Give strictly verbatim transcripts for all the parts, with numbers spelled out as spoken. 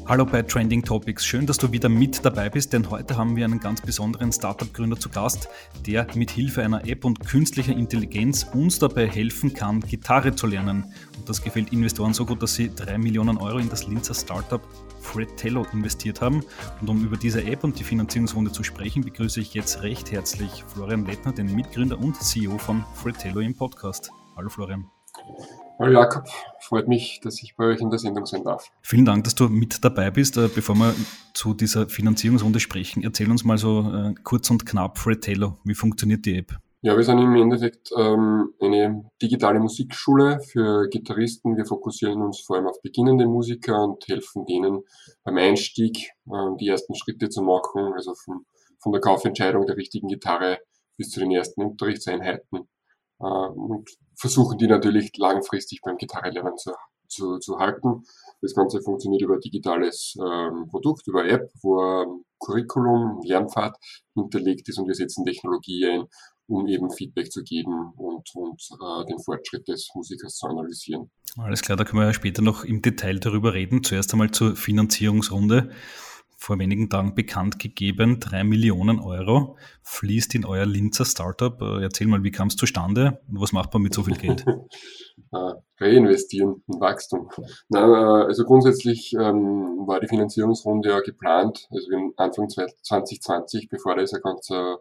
Hallo bei Trending Topics. Schön, dass du wieder mit dabei bist, denn heute haben wir einen ganz besonderen Startup-Gründer zu Gast, der mit Hilfe einer App und künstlicher Intelligenz uns dabei helfen kann, Gitarre zu lernen. Und das gefällt Investoren so gut, dass sie drei Millionen Euro in das Linzer Startup Fratello investiert haben. Und um über diese App und die Finanzierungsrunde zu sprechen, begrüße ich jetzt recht herzlich Florian Lettner, den Mitgründer und C E O von Fratello im Podcast. Hallo Florian. Hallo Jakob, freut mich, dass ich bei euch in der Sendung sein darf. Vielen Dank, dass du mit dabei bist. Bevor wir zu dieser Finanzierungsrunde sprechen, erzähl uns mal so äh, kurz und knapp Fratello. Wie funktioniert die App? Ja, wir sind im Endeffekt ähm, eine digitale Musikschule für Gitarristen. Wir fokussieren uns vor allem auf beginnende Musiker und helfen denen beim Einstieg äh, die ersten Schritte zu machen, also von, von der Kaufentscheidung der richtigen Gitarre bis zu den ersten Unterrichtseinheiten. Und versuchen die natürlich langfristig beim Gitarrenlernen zu, zu, zu halten. Das Ganze funktioniert über ein digitales ähm, Produkt, über App, wo ein Curriculum, ein Lernpfad hinterlegt ist und wir setzen Technologie ein, um eben Feedback zu geben und, und äh, den Fortschritt des Musikers zu analysieren. Alles klar, da können wir ja später noch im Detail darüber reden. Zuerst einmal zur Finanzierungsrunde. Vor wenigen Tagen bekannt gegeben, drei Millionen Euro fließt in euer Linzer Startup. Erzähl mal, wie kam es zustande und was macht man mit so viel Geld? Reinvestieren in Wachstum. Na, also grundsätzlich ähm, war die Finanzierungsrunde ja geplant, also Anfang zwanzig zwanzig, bevor da dieser ganze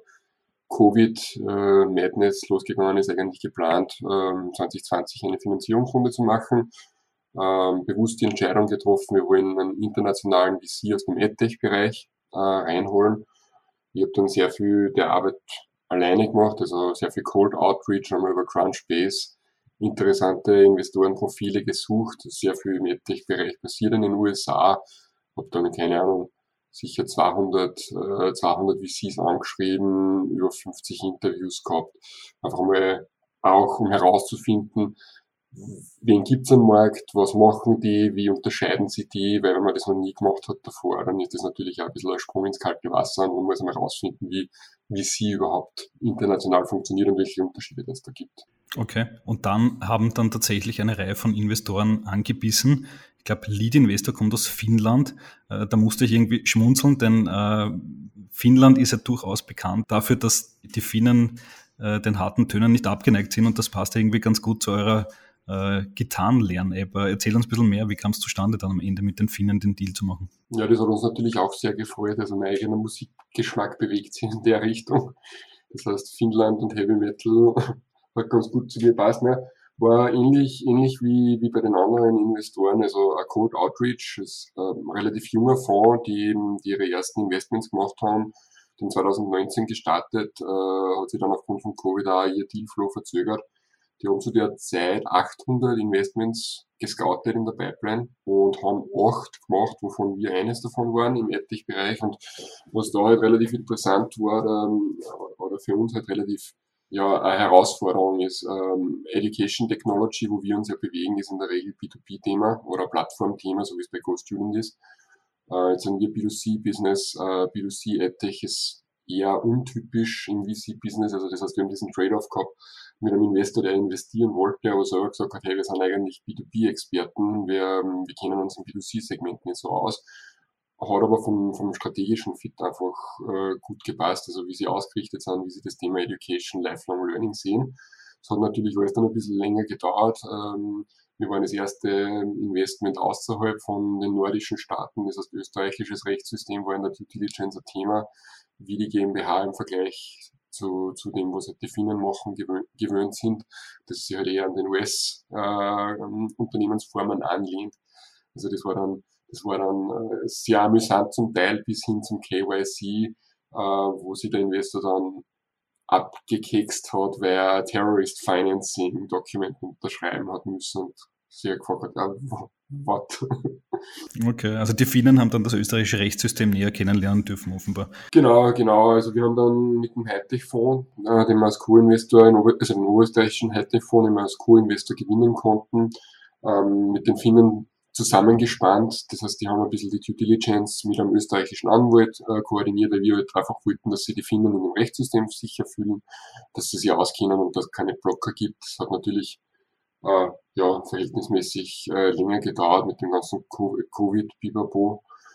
Covid-Madness losgegangen ist, eigentlich geplant, ähm, zwanzig zwanzig eine Finanzierungsrunde zu machen. Ähm, bewusst die Entscheidung getroffen, wir wollen einen internationalen V C aus dem EdTech-Bereich äh, reinholen. Ich habe dann sehr viel der Arbeit alleine gemacht, also sehr viel Cold Outreach, einmal über Crunchbase, interessante Investorenprofile gesucht, sehr viel im EdTech-Bereich passiert in den U S A. Habe dann, keine Ahnung, sicher zweihundert, äh, zweihundert V Cs angeschrieben, über fünfzig Interviews gehabt, einfach mal auch um herauszufinden, wen gibt's am Markt, was machen die, wie unterscheiden sie die, weil wenn man das noch nie gemacht hat davor, dann ist das natürlich auch ein bisschen ein Sprung ins kalte Wasser und man muss mal herausfinden, wie, wie sie überhaupt international funktioniert und welche Unterschiede es da gibt. Okay, und dann haben dann tatsächlich eine Reihe von Investoren angebissen. Ich glaube, Lead Investor kommt aus Finnland. Äh, da musste ich irgendwie schmunzeln, denn äh, Finnland ist ja durchaus bekannt dafür, dass die Finnen äh, den harten Tönen nicht abgeneigt sind und das passt ja irgendwie ganz gut zu eurer äh, Gitarrenlern-App. Erzähl uns ein bisschen mehr, wie kam es zustande, dann am Ende mit den Finnen den Deal zu machen? Ja, das hat uns natürlich auch sehr gefreut. Also mein eigener Musikgeschmack bewegt sich in der Richtung. Das heißt, Finnland und Heavy Metal hat ganz gut zu mir passt. Ne? War ähnlich, ähnlich wie, wie bei den anderen Investoren, also ein Cold Outreach ist ein relativ junger Fonds, die, die ihre ersten Investments gemacht haben, den zwanzig neunzehn gestartet, äh, hat sich dann aufgrund von Covid auch ihr Dealflow verzögert. Die haben zu der Zeit achthundert Investments gescoutet in der Pipeline und haben acht gemacht, wovon wir eines davon waren im EdTech-Bereich. Und was da halt relativ interessant war, oder für uns halt relativ ja eine Herausforderung ist, ähm, Education Technology, wo wir uns ja bewegen, ist in der Regel B zwei B-Thema oder Plattform-Thema, so wie es bei GoStudent ist. Äh, jetzt sind wir B zwei C-Business, äh, B zwei C-EdTech ist eher untypisch im V C-Business, also das heißt, wir haben diesen Trade-off gehabt mit einem Investor, der investieren wollte, aber selber gesagt hat, hey, wir sind eigentlich B zwei B-Experten, wir, wir kennen uns im B zwei C-Segment nicht so aus, hat aber vom, vom strategischen Fit einfach äh, gut gepasst, also wie sie ausgerichtet sind, wie sie das Thema Education, Lifelong Learning sehen. Es hat natürlich alles dann ein bisschen länger gedauert. Ähm, wir waren das erste Investment außerhalb von den nordischen Staaten, das heißt, österreichisches Rechtssystem war in der Due Diligence ein Thema, wie die GmbH im Vergleich zu, zu dem, was halt die Finnen machen, gewöhnt, gewöhnt sind, dass sie halt eher an den U S-Unternehmensformen äh, anlehnt. Also das war dann, das war dann äh, sehr amüsant zum Teil bis hin zum K Y C, äh, wo sich der Investor dann abgekekst hat, weil er Terrorist Financing Document unterschreiben hat müssen und sehr gefragt hat, ja, what? Okay, also die Finnen haben dann das österreichische Rechtssystem näher kennenlernen dürfen, offenbar. Genau, genau. Also wir haben dann mit dem Hightech-Fonds, äh, den wir als Co-Investor, also den österreichischen Hightech-Fonds, den wir als Co-Investor gewinnen konnten, ähm, mit den Finnen zusammengespannt. Das heißt, die haben ein bisschen die Due Diligence mit einem österreichischen Anwalt äh, koordiniert, weil wir halt einfach wollten, dass sie die Finnen in dem Rechtssystem sicher fühlen, dass sie sich auskennen und dass es keine Blocker gibt. Das hat natürlich äh, ja, verhältnismäßig äh, länger gedauert mit dem ganzen Covid-Bibabo.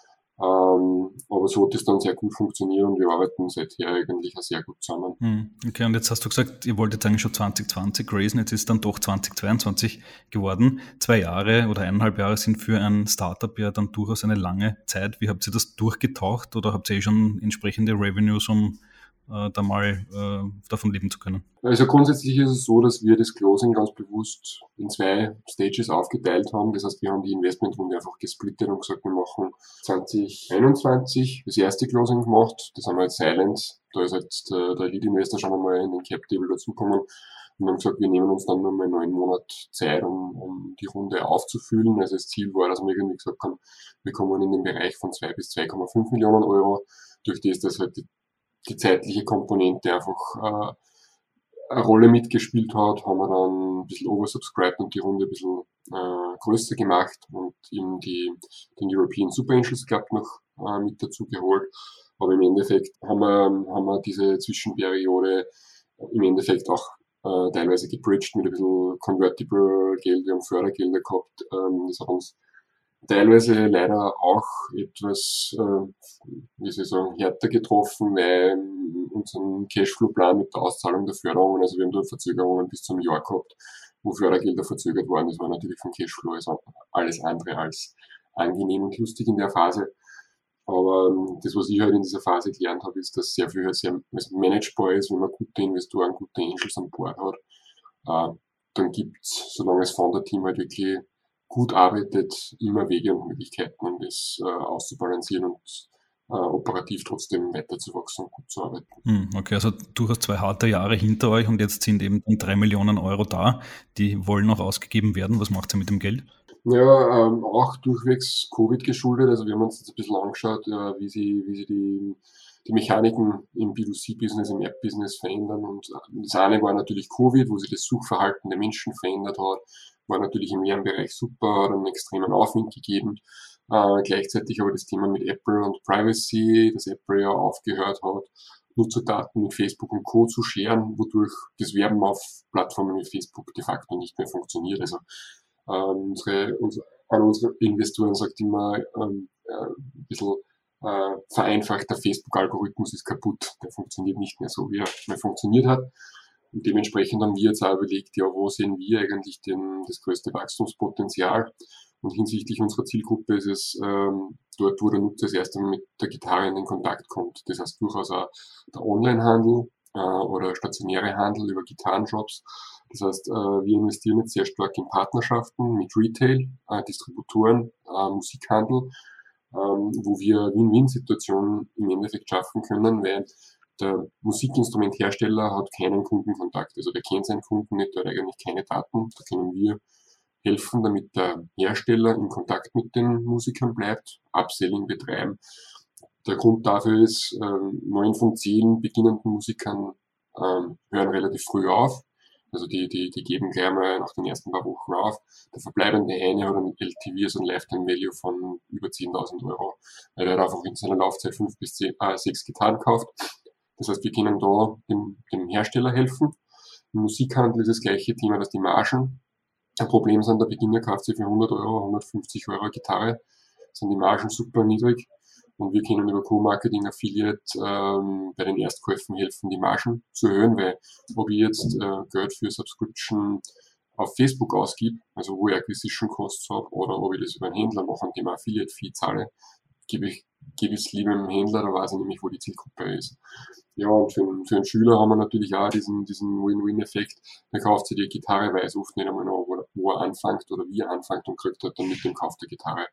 Ähm, aber so hat es dann sehr gut funktioniert und wir arbeiten seither eigentlich auch sehr gut zusammen. Hm, okay, und jetzt hast du gesagt, ihr wolltet eigentlich schon zwanzig zwanzig raisen, jetzt ist dann doch zwanzig zweiundzwanzig geworden. Zwei Jahre oder eineinhalb Jahre sind für ein Startup ja dann durchaus eine lange Zeit. Wie habt ihr das durchgetaucht oder habt ihr eh schon entsprechende Revenues, um äh, da mal äh, davon leben zu können? Also grundsätzlich ist es so, dass wir das Closing ganz bewusst in zwei Stages aufgeteilt haben. Das heißt, wir haben die Investmentrunde einfach gesplittet und gesagt, wir machen zwanzig einundzwanzig das erste Closing gemacht. Das haben wir jetzt Silent. Da ist jetzt der, der Lead-Investor schon einmal in den Cap-Table dazugekommen und haben gesagt, wir nehmen uns dann nochmal neun Monate Zeit, um, um die Runde aufzufüllen. Also das Ziel war, dass wir irgendwie gesagt haben, wir kommen in den Bereich von zwei bis zwei Komma fünf Millionen Euro. Durch das, dass halt die, die zeitliche Komponente einfach äh, eine Rolle mitgespielt hat, haben wir dann ein bisschen oversubscribed und die Runde ein bisschen äh, größer gemacht und eben die, den European Super Angels Club noch äh, mit dazu geholt. Aber im Endeffekt haben wir, haben wir diese Zwischenperiode im Endeffekt auch äh, teilweise gebridged mit ein bisschen Convertible Geld, wir haben Fördergelder gehabt. Ähm, das hat uns teilweise leider auch etwas, äh, wie soll ich sagen, härter getroffen, weil unseren Cashflow-Plan mit der Auszahlung der Förderungen, also wir haben da Verzögerungen bis zum Jahr gehabt, wo Fördergelder verzögert waren. Das war natürlich vom Cashflow also alles andere als angenehm und lustig in der Phase. Aber ähm, das, was ich halt in dieser Phase gelernt habe, ist, dass sehr viel halt sehr managebar ist, wenn man gute Investoren, gute Angels an Bord hat. Äh, dann gibt's, solange das Founder-Team halt wirklich gut arbeitet, immer Wege und Möglichkeiten, um das äh, auszubalancieren und äh, operativ trotzdem weiterzuwachsen und gut zu arbeiten. Hm, okay, also durchaus zwei harte Jahre hinter euch und jetzt sind eben drei Millionen Euro da, die wollen noch ausgegeben werden. Was macht ihr mit dem Geld? Ja, ähm, auch durchwegs Covid geschuldet. Also wir haben uns jetzt ein bisschen angeschaut, äh, wie sie, wie sie die, die Mechaniken im B zwei C-Business, im App-Business verändern. Und das eine war natürlich Covid, wo sich das Suchverhalten der Menschen verändert hat. War natürlich im Lernbereich super, hat einen extremen Aufwind gegeben. Äh, gleichzeitig aber das Thema mit Apple und Privacy, dass Apple ja aufgehört hat, Nutzerdaten mit Facebook und Co. zu scheren, wodurch das Werben auf Plattformen wie Facebook de facto nicht mehr funktioniert. Also ähm, unsere, unsere, alle unsere Investoren sagt immer ähm, äh, ein bisschen äh, vereinfacht, der Facebook-Algorithmus ist kaputt, der funktioniert nicht mehr so, wie er mal funktioniert hat. Und dementsprechend haben wir jetzt auch überlegt, ja, wo sehen wir eigentlich den, das größte Wachstumspotenzial? Und hinsichtlich unserer Zielgruppe ist es ähm, dort, wo der Nutzer das erste Mal mit der Gitarre in den Kontakt kommt. Das heißt durchaus auch der Onlinehandel äh, oder stationäre Handel über Gitarrenshops. Das heißt, äh, wir investieren jetzt sehr stark in Partnerschaften mit Retail, äh, Distributoren, äh, Musikhandel, ähm, wo wir Win-Win-Situationen im Endeffekt schaffen können, weil der Musikinstrumenthersteller hat keinen Kundenkontakt. Also der kennt seinen Kunden nicht, der hat eigentlich keine Daten. Da können wir helfen, damit der Hersteller in Kontakt mit den Musikern bleibt, Upselling betreiben. Der Grund dafür ist, ähm, neun von zehn beginnenden Musikern ähm, hören relativ früh auf. Also die, die, die geben gleich mal nach den ersten paar Wochen auf. Der verbleibende eine hat ein L T V, also ein Lifetime Value von über zehntausend Euro, weil er hat einfach in seiner Laufzeit fünf bis zehn, äh, sechs Gitarren kauft. Das heißt, wir können da dem, dem Hersteller helfen. Im Musikhandel ist das gleiche Thema, dass die Margen ein Problem sind. Der Beginner kauft sich für hundert Euro, hundertfünfzig Euro Gitarre, sind die Margen super niedrig. Und wir können über Co-Marketing Affiliate ähm, bei den Erstkäufen helfen, die Margen zu erhöhen, weil ob ich jetzt äh, Geld für Subscription auf Facebook ausgib, also wo ich Acquisition Costs habe, oder ob ich das über einen Händler mache und dem Affiliate-Fee zahle, gebe ich, gebe ich es lieber dem Händler, da weiß ich nämlich, wo die Zielgruppe ist. Ja, und für, für einen Schüler haben wir natürlich auch diesen, diesen Win-Win-Effekt. Der kauft sich die Gitarre, weiß oft nicht einmal noch, wo, wo er anfängt oder wie er anfängt und kriegt halt dann mit dem Kauf der Gitarre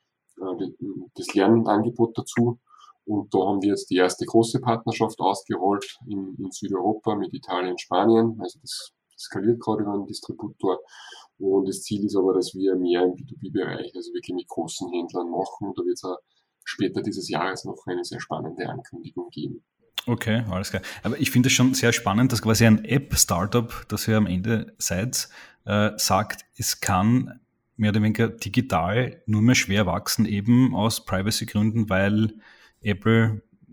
äh, das Lernangebot dazu. Und da haben wir jetzt die erste große Partnerschaft ausgerollt in, in Südeuropa mit Italien und Spanien. Also das skaliert gerade über einen Distributor. Und das Ziel ist aber, dass wir mehr im B zwei B-Bereich, also wirklich mit großen Händlern machen. Da wird es auch später dieses Jahres noch eine sehr spannende Ankündigung geben. Okay, alles klar. Aber ich finde es schon sehr spannend, dass quasi ein App-Startup, das ihr am Ende seid, äh, sagt, es kann mehr oder weniger digital nur mehr schwer wachsen, eben aus Privacy-Gründen, weil Apple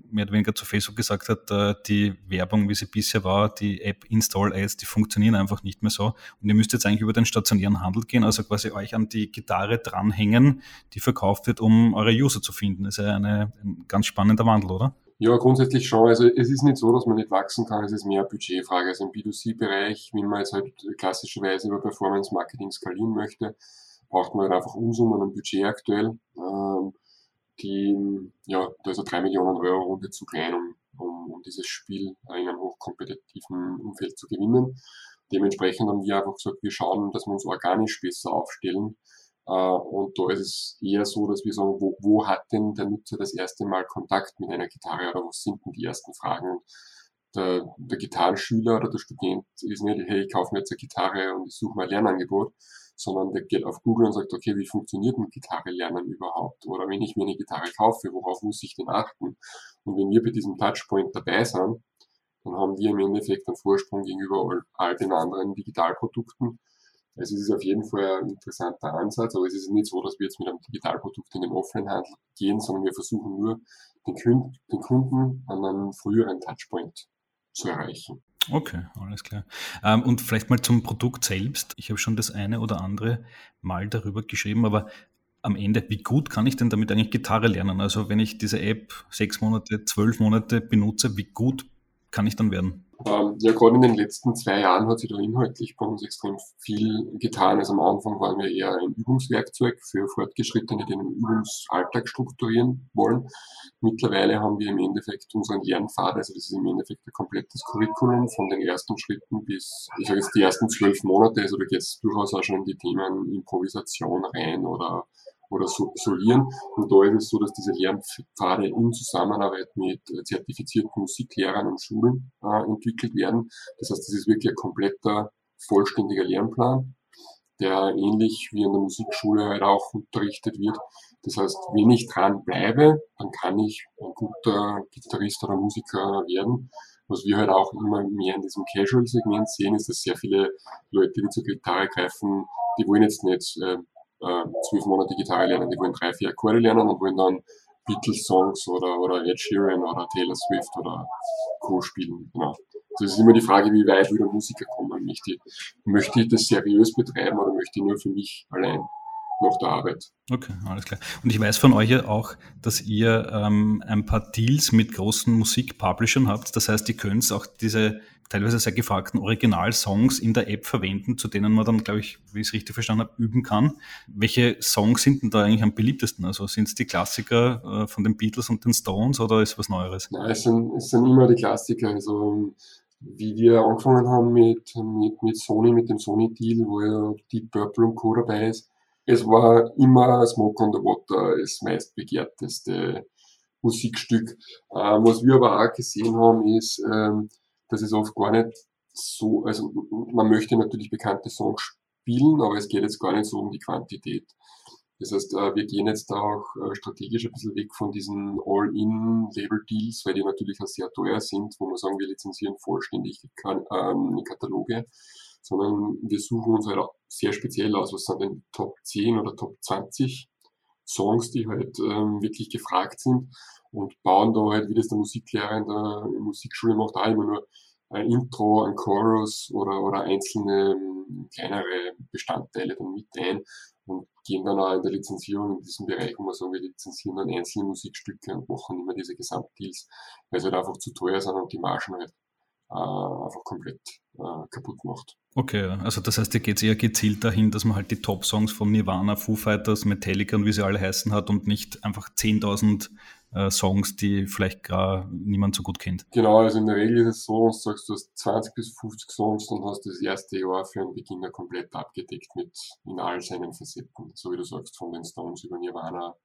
mehr oder weniger zu Facebook gesagt hat, äh, die Werbung, wie sie bisher war, die App Install Ads, die funktionieren einfach nicht mehr so. Und ihr müsst jetzt eigentlich über den stationären Handel gehen, also quasi euch an die Gitarre dranhängen, die verkauft wird, um eure User zu finden. Das ist ja eine, ein ganz spannender Wandel, oder? Ja, grundsätzlich schon. Also es ist nicht so, dass man nicht wachsen kann, es ist mehr eine Budgetfrage. Also im B zwei C-Bereich, wenn man jetzt halt klassischerweise über Performance-Marketing skalieren möchte, braucht man halt einfach Unsummen und Budget aktuell. Ähm, die, ja, da ist eine drei Millionen Euro Runde zu klein, um, um, um dieses Spiel in einem hochkompetitiven Umfeld zu gewinnen. Dementsprechend haben wir einfach gesagt, wir schauen, dass wir uns organisch besser aufstellen. Uh, und da ist es eher so, dass wir sagen, wo, wo hat denn der Nutzer das erste Mal Kontakt mit einer Gitarre oder was sind denn die ersten Fragen? Der, der Gitarrenschüler oder der Student ist nicht, hey, ich kaufe mir jetzt eine Gitarre und ich suche mal ein Lernangebot, sondern der geht auf Google und sagt, okay, wie funktioniert ein Gitarre lernen überhaupt? Oder wenn ich mir eine Gitarre kaufe, worauf muss ich denn achten? Und wenn wir bei diesem Touchpoint dabei sind, dann haben wir im Endeffekt einen Vorsprung gegenüber all, all den anderen Digitalprodukten. Also es ist auf jeden Fall ein interessanter Ansatz, aber es ist nicht so, dass wir jetzt mit einem Digitalprodukt in den Offline-Handel gehen, sondern wir versuchen nur, den, Kunden, den Kunden an einem früheren Touchpoint zu erreichen. Okay, alles klar. Ähm, und vielleicht mal zum Produkt selbst. Ich habe schon das eine oder andere Mal darüber geschrieben, aber am Ende, wie gut kann ich denn damit eigentlich Gitarre lernen? Also wenn ich diese App sechs Monate, zwölf Monate benutze, wie gut kann ich dann werden? Ähm, ja, gerade in den letzten zwei Jahren hat sich da inhaltlich bei uns extrem viel getan. Also am Anfang waren wir eher ein Übungswerkzeug für Fortgeschrittene, die einen Übungsalltag strukturieren wollen. Mittlerweile haben wir im Endeffekt unseren Lernpfad, also das ist im Endeffekt ein komplettes Curriculum von den ersten Schritten bis, ich sage jetzt die ersten zwölf Monate, also da geht es durchaus auch schon in die Themen Improvisation rein oder oder solieren. Und da ist es so, dass diese Lernpfade in Zusammenarbeit mit zertifizierten Musiklehrern und Schulen äh, entwickelt werden. Das heißt, das ist wirklich ein kompletter, vollständiger Lernplan, der ähnlich wie in der Musikschule halt auch unterrichtet wird. Das heißt, wenn ich dran bleibe, dann kann ich ein guter Gitarrist oder Musiker werden. Was wir halt auch immer mehr in diesem Casual-Segment sehen, ist, dass sehr viele Leute, die zur Gitarre greifen, die wollen jetzt nicht äh, zwölf Monate Gitarre lernen, die wollen drei, vier Akkorde lernen und wollen dann Beatles-Songs oder, oder Ed Sheeran oder Taylor Swift oder Co. spielen. Genau. Also es ist immer die Frage, wie weit will der Musiker kommen. Möchte ich, möchte ich das seriös betreiben oder möchte ich nur für mich allein nach der Arbeit? Okay, alles klar. Und ich weiß von euch ja auch, dass ihr ähm, ein paar Deals mit großen Musikpublishern habt. Das heißt, ihr könnt auch diese teilweise sehr gefragten Originalsongs in der App verwenden, zu denen man dann, glaube ich, wie ich es richtig verstanden habe, üben kann. Welche Songs sind denn da eigentlich am beliebtesten? Also sind es die Klassiker äh, von den Beatles und den Stones oder ist was Neueres? Nein, es sind, es sind immer die Klassiker. Also wie wir angefangen haben mit, mit, mit Sony, mit dem Sony-Deal, wo ja Deep Purple und Co. dabei ist, es war immer Smoke on the Water das meistbegehrteste Musikstück. Ähm, was wir aber auch gesehen haben, ist, ähm, dass es oft gar nicht so, also man möchte natürlich bekannte Songs spielen, aber es geht jetzt gar nicht so um die Quantität. Das heißt, äh, wir gehen jetzt da auch äh, strategisch ein bisschen weg von diesen All-in-Label-Deals, weil die natürlich auch sehr teuer sind, wo wir sagen, wir lizenzieren vollständig ähm, Kataloge, sondern wir suchen uns halt auch sehr speziell aus, was sind denn Top zehn oder Top zwanzig Songs, die halt ähm, wirklich gefragt sind und bauen da halt, wie das der Musiklehrer in der Musikschule macht, auch immer nur ein Intro, ein Chorus oder, oder einzelne kleinere Bestandteile dann mit ein und gehen dann auch in der Lizenzierung in diesem Bereich, wo wir sagen, wir lizenzieren dann einzelne Musikstücke und machen immer diese Gesamtdeals, weil sie halt einfach zu teuer sind und die Margen halt äh, einfach komplett äh, kaputt macht. Okay, also das heißt, ihr geht eher gezielt dahin, dass man halt die Top-Songs von Nirvana, Foo Fighters, Metallica und wie sie alle heißen hat und nicht einfach zehntausend äh, Songs, die vielleicht gar niemand so gut kennt. Genau, also in der Regel ist es so, wenn du sagst, du hast zwanzig bis fünfzig Songs, dann hast du das erste Jahr für einen Beginner komplett abgedeckt mit in all seinen Facetten. So wie du sagst, von den Stones über Nirvana,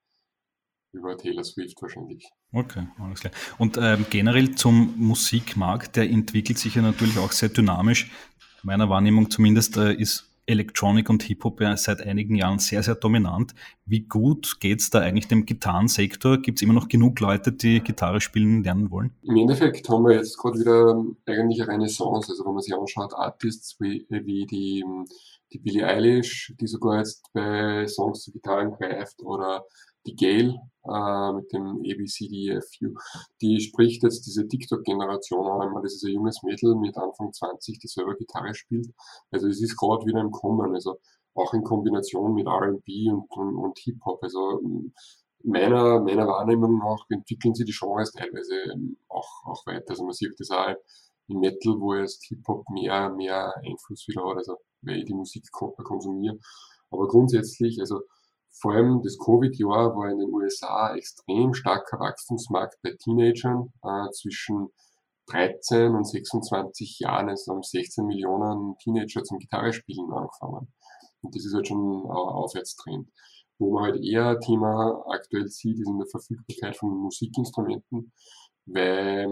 über Taylor Swift wahrscheinlich. Okay, alles klar. Und ähm, generell zum Musikmarkt, der entwickelt sich ja natürlich auch sehr dynamisch. Meiner Wahrnehmung zumindest äh, ist Electronic und Hip-Hop ja seit einigen Jahren sehr, sehr dominant. Wie gut geht's da eigentlich dem Gitarrensektor? Gibt es immer noch genug Leute, die Gitarre spielen lernen wollen? Im Endeffekt haben wir jetzt gerade wieder eigentlich eine Renaissance. Also wenn man sich anschaut, Artists wie, wie die, die Billie Eilish, die sogar jetzt bei Songs zu Gitarren greift, oder die Gail äh, mit dem A B C D E F U, die spricht jetzt diese TikTok-Generation an. Das ist ein junges Mädel mit Anfang zwanzig, die selber Gitarre spielt. Also es ist gerade wieder im Kommen, also auch in Kombination mit R and B und, und, und Hip-Hop. Also meiner, meiner Wahrnehmung nach entwickeln sie die Genres teilweise auch, auch weiter. Also man sieht das auch im Metal, wo jetzt Hip-Hop mehr, mehr Einfluss wieder hat, also weil ich die Musik konsumiere. Aber grundsätzlich, also vor allem das Covid-Jahr war in den U S A ein extrem starker Wachstumsmarkt bei Teenagern. Äh, zwischen dreizehn und sechsundzwanzig Jahren, also haben sechzehn Millionen Teenager zum Gitarrespielen angefangen. Und das ist halt schon ein Aufwärtstrend. Wo man halt eher ein Thema aktuell sieht, ist in der Verfügbarkeit von Musikinstrumenten, weil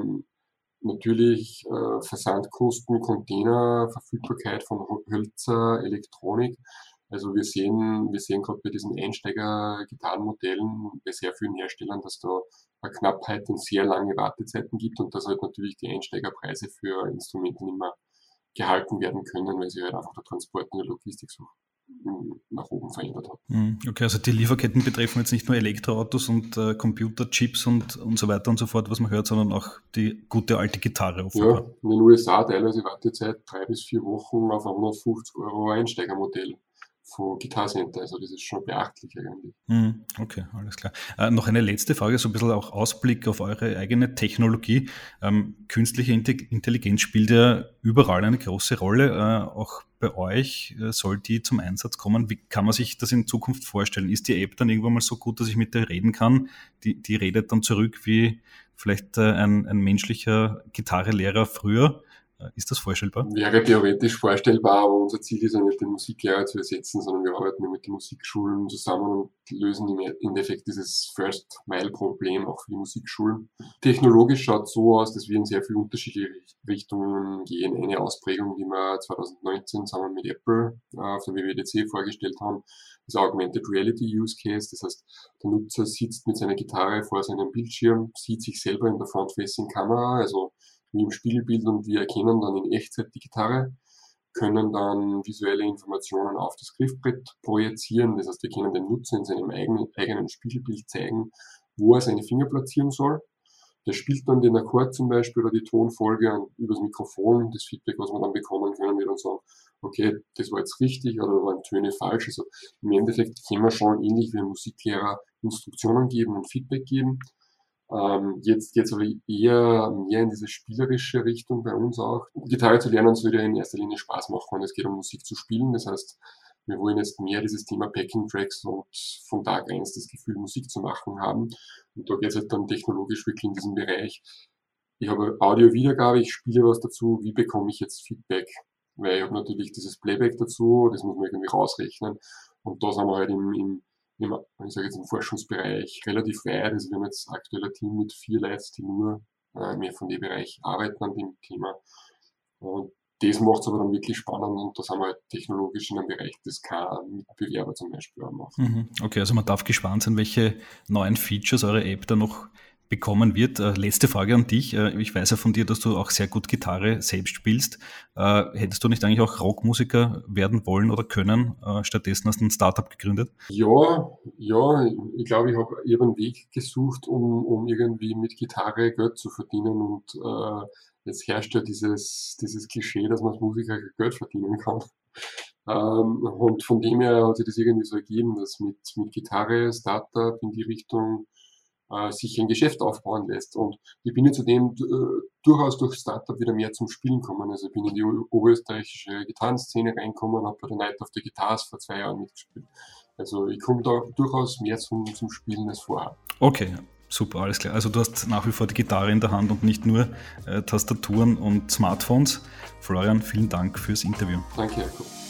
natürlich äh, Versandkosten, Container, Verfügbarkeit von Hölzer, Elektronik. Also wir sehen, wir sehen gerade bei diesen Einsteiger-Gitarrenmodellen bei sehr vielen Herstellern, dass da eine Knappheit und sehr lange Wartezeiten gibt und dass halt natürlich die Einsteigerpreise für Instrumente nicht mehr gehalten werden können, weil sich halt einfach der Transport und die Logistik so nach oben verändert hat. Okay, also die Lieferketten betreffen jetzt nicht nur Elektroautos und äh, Computerchips und, und so weiter und so fort, was man hört, sondern auch die gute alte Gitarre offenbar. Ja, in den U S A teilweise Wartezeit drei bis vier Wochen auf hundertfünfzig Euro Einsteigermodell von Guitar Center, also das ist schon beachtlich eigentlich. Okay, alles klar. Äh, noch eine letzte Frage, so ein bisschen auch Ausblick auf eure eigene Technologie. Ähm, künstliche Intelligenz spielt ja überall eine große Rolle, äh, auch bei euch äh, soll die zum Einsatz kommen. Wie kann man sich das in Zukunft vorstellen? Ist die App dann irgendwann mal so gut, dass ich mit der reden kann? Die, die redet dann zurück wie vielleicht äh, ein, ein menschlicher Gitarrelehrer früher? Ist das vorstellbar? Wäre theoretisch vorstellbar, aber unser Ziel ist ja nicht, den Musiklehrer zu ersetzen, sondern wir arbeiten ja mit den Musikschulen zusammen und lösen im Endeffekt dieses First-Mile-Problem auch für die Musikschulen. Technologisch schaut es so aus, dass wir in sehr viele unterschiedliche Richtungen gehen. Eine Ausprägung, die wir zwanzig neunzehn zusammen mit Apple auf der W W D C vorgestellt haben, ist Augmented Reality Use Case. Das heißt, der Nutzer sitzt mit seiner Gitarre vor seinem Bildschirm, sieht sich selber in der Front-Facing-Kamera, also wie im Spiegelbild, und wir erkennen dann in Echtzeit die Gitarre, können dann visuelle Informationen auf das Griffbrett projizieren. Das heißt, wir können dem Nutzer in seinem eigenen, eigenen Spiegelbild zeigen, wo er seine Finger platzieren soll. Der spielt dann den Akkord zum Beispiel oder die Tonfolge und übers Mikrofon, das Feedback, was wir dann bekommen, können wir dann sagen, okay, das war jetzt richtig oder waren Töne falsch. Also im Endeffekt können wir schon ähnlich wie ein Musiklehrer Instruktionen geben und Feedback geben. Ähm, jetzt jetzt aber eher mehr in diese spielerische Richtung bei uns auch. Gitarre zu lernen soll ja in erster Linie Spaß machen, und es geht um Musik zu spielen. Das heißt, wir wollen jetzt mehr dieses Thema Backing Tracks und von Tag eins das Gefühl, Musik zu machen haben. Und da geht es halt dann technologisch wirklich in diesem Bereich. Ich habe Audio-Wiedergabe, ich spiele was dazu, wie bekomme ich jetzt Feedback? Weil ich habe natürlich dieses Playback dazu, das muss man irgendwie rausrechnen. Und da sind wir halt im, im Im, ich sage jetzt im Forschungsbereich relativ weit. Also wir haben jetzt aktuell ein Team mit vier Leuten, die nur äh, mehr von dem Bereich arbeiten an dem Thema. Und das macht es aber dann wirklich spannend, und da sind wir halt technologisch in einem Bereich, das kein Mitbewerber zum Beispiel auch macht. Okay, also man darf gespannt sein, welche neuen Features eure App da noch bekommen wird. Äh, letzte Frage an dich. Äh, ich weiß ja von dir, dass du auch sehr gut Gitarre selbst spielst. Äh, hättest du nicht eigentlich auch Rockmusiker werden wollen oder können? Äh, stattdessen hast du ein Startup gegründet? Ja, ja, ich glaube, ich habe einen Weg gesucht, um, um irgendwie mit Gitarre Geld zu verdienen, und äh, jetzt herrscht ja dieses, dieses Klischee, dass man als Musiker Geld verdienen kann. Ähm, und von dem her hat sich das irgendwie so ergeben, dass mit, mit Gitarre, Startup in die Richtung äh, sich ein Geschäft aufbauen lässt. Und ich bin ja zudem äh, durchaus durch Startup wieder mehr zum Spielen gekommen. Also ich bin in die oberösterreichische Gitarrenszene reingekommen und habe bei der Night of the Guitars vor zwei Jahren mitgespielt. Also ich komme da durchaus mehr zum, zum Spielen als vorher. Okay, super, alles klar. Also du hast nach wie vor die Gitarre in der Hand und nicht nur äh, Tastaturen und Smartphones. Florian, vielen Dank fürs Interview. Danke, Jakob.